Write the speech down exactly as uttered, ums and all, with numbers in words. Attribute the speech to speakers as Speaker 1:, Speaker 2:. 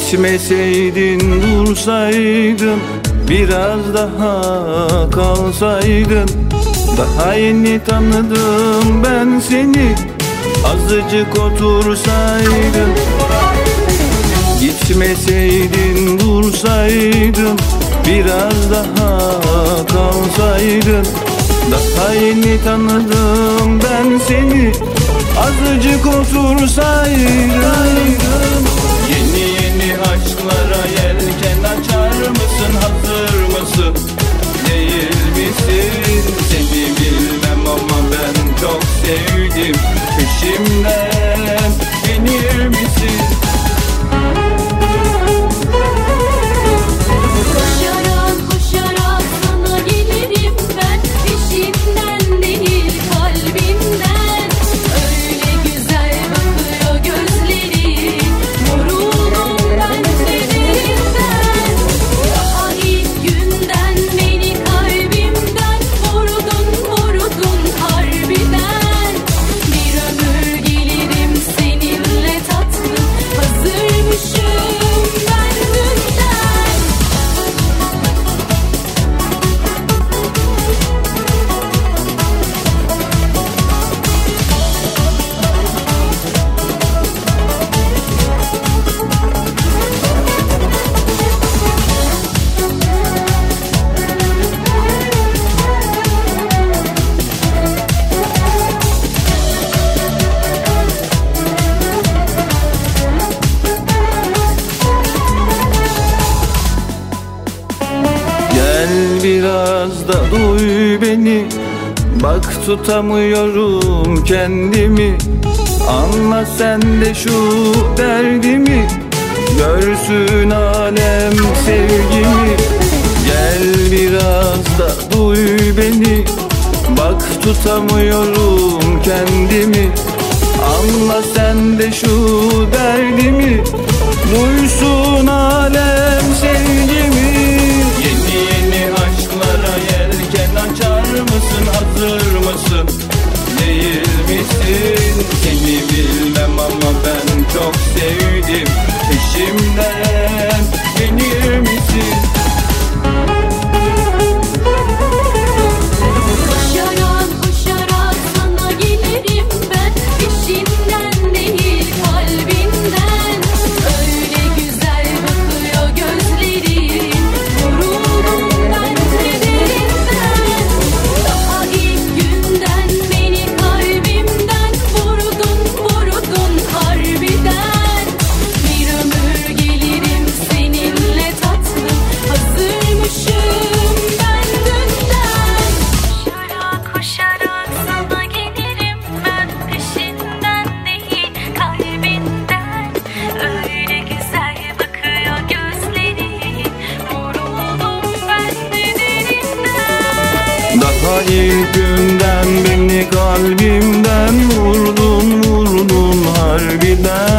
Speaker 1: Gitmeseydin, dursaydın, biraz daha kalsaydın. Daha yeni tanıdım ben seni, azıcık otursaydın. Gitmeseydin, dursaydın, biraz daha kalsaydın. Daha yeni tanıdım ben seni, azıcık otursaydın. Yeni yeni aşklara yelken açar mısın, hazır mısın, değil misin? Seni bilmem ama ben çok sevdim, peşimden gelir misin?
Speaker 2: Koşarak koşarak sana gelirim ben, peşinden değil kalbimden. Öyle güzel bakıyor gözlerin, vuruldum ben sevdiğimden. Daha ilk günden beni kalbimden vurdun vurdun harbiden. Bir ömür gelirim seninle tatlım, hazırmışım ben dünden.
Speaker 1: Gel biraz da duy beni, bak tutamıyorum kendimi. Anla sen de şu derdimi, görsün alem sevgimi. Gel biraz da duy beni, bak tutamıyorum kendimi. Anla sen de şu derdimi, duysun alem sevgimi. Yeni yeni aşklara yelken açar mısın, hazır mısın, değil misin? Seni bilmem ama ben çok sevdim, peşimden gelir misin?
Speaker 2: Koşarak koşarak sana gelirim ben, peşinden değil kalbimden. Öyle güzel bakıyor gözlerin, vuruldum ben sevdiğimden. Daha ilk günden beni kalbimden vurdun vurdun harbiden. Bir ömür gelirim seninle tatlım, hazırmışım ben dünden. Koşarak koşarak sana gelirim ben, peşinden değil kalbinden. Öyle güzel bakıyor gözlerin, vuruldum ben derinden.
Speaker 1: Daha ilk günden beni kalbimden vurdun vurdun harbiden.